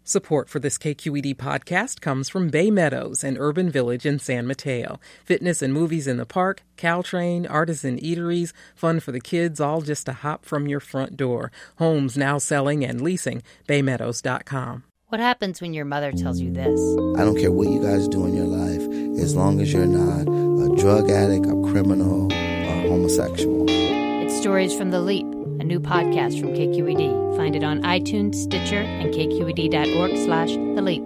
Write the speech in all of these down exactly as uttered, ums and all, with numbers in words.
Support for this K Q E D podcast comes from Bay Meadows, an urban village in San Mateo. Fitness and movies in the park, Caltrain, artisan eateries, fun for the kids, all just a hop from your front door. Homes now selling and leasing. bay meadows dot com. What happens when your mother tells you this? I don't care what you guys do in your life, as long as you're not a drug addict, a criminal, or homosexual. It's Stories from the Leap, a new podcast from K Q E D. Find it on iTunes, Stitcher, and k q e d dot org slash the leap.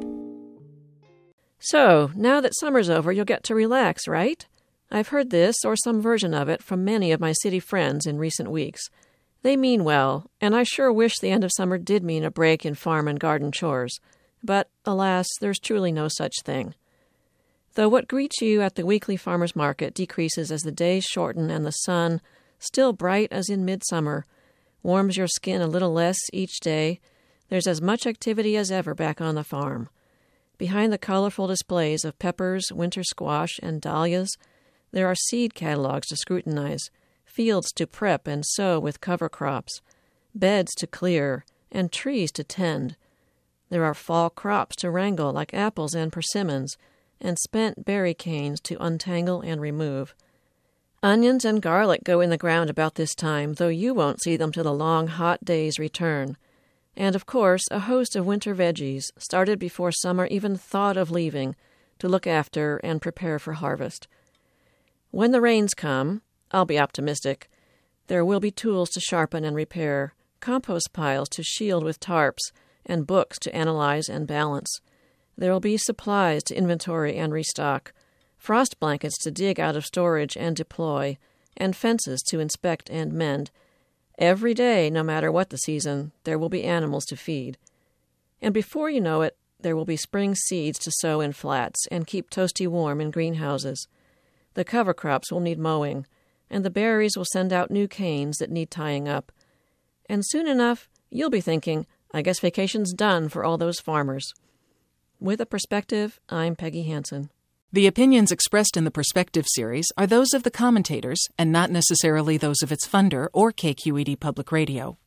So, now that summer's over, you'll get to relax, right? I've heard this, or some version of it, from many of my city friends in recent weeks. They mean well, and I sure wish the end of summer did mean a break in farm and garden chores. But, alas, there's truly no such thing. Though what greets you at the weekly farmer's market decreases as the days shorten and the sun, still bright as in midsummer, warms your skin a little less each day, there's as much activity as ever back on the farm. Behind the colorful displays of peppers, winter squash, and dahlias, there are seed catalogs to scrutinize, fields to prep and sow with cover crops, beds to clear, and trees to tend. There are fall crops to wrangle like apples and persimmons, and spent berry canes to untangle and remove. Onions and garlic go in the ground about this time, though you won't see them till the long, hot days return. And, of course, a host of winter veggies, started before summer even thought of leaving, to look after and prepare for harvest. When the rains come, I'll be optimistic. There will be tools to sharpen and repair, compost piles to shield with tarps, and books to analyze and balance. There will be supplies to inventory and restock, frost blankets to dig out of storage and deploy, and fences to inspect and mend. Every day, no matter what the season, there will be animals to feed. And before you know it, there will be spring seeds to sow in flats and keep toasty warm in greenhouses. The cover crops will need mowing, and the berries will send out new canes that need tying up. And soon enough, you'll be thinking, I guess vacation's done for all those farmers. With a Perspective, I'm Peggy Hansen. The opinions expressed in the Perspective series are those of the commentators and not necessarily those of its funder or K Q E D Public Radio.